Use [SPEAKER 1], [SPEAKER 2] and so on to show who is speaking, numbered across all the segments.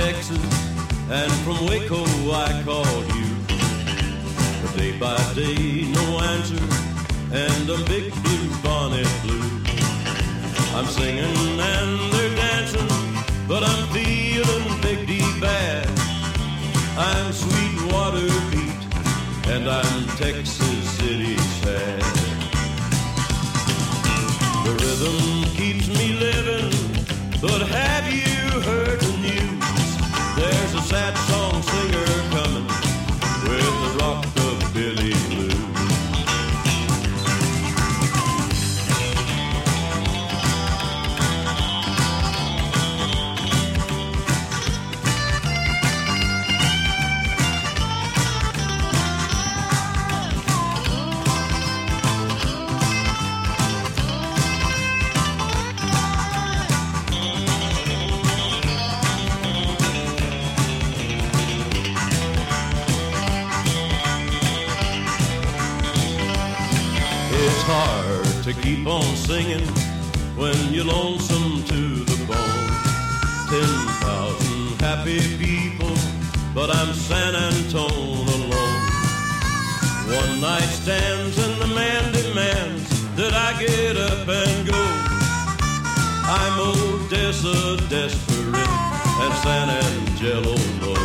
[SPEAKER 1] Texas, and from Waco I called you. But day by day, no answer, and a big blue bonnet blue. I'm singing and they're dancing, but I'm feeling big D bad. I'm Sweetwater Pete, and I'm Texas City sad. The rhythm keeps me living, but have you heard the news? There's a sad song singer coming with the rockabilly blues. It's hard to keep on singing when you're lonesome to the bone. 10,000 happy people, but I'm San Antone alone. One night stands and the man demands that I get up and go. I'm Odessa desperate and San Angelo low.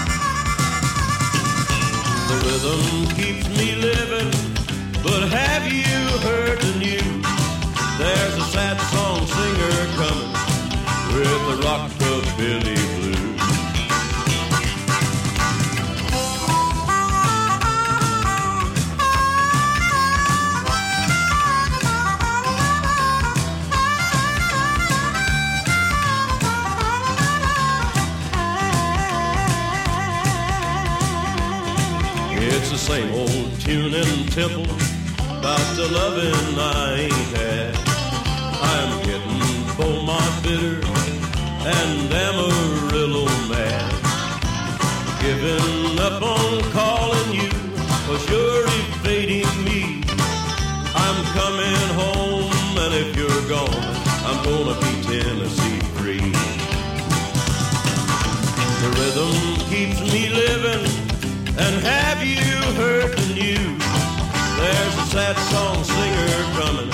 [SPEAKER 1] The rhythm keeps me living, but have you heard the news? There's a sad song singer coming with the rockabilly blues. It's the same old tune in Temple about the loving I ain't had. I'm getting Beaumont bitter and Amarillo mad. Giving up on calling you, 'cause you're evading me. I'm coming home, and if you're gone, I'm gonna be Tennessee free. The rhythm keeps me living, and have you heard the news? There's a sad song singer coming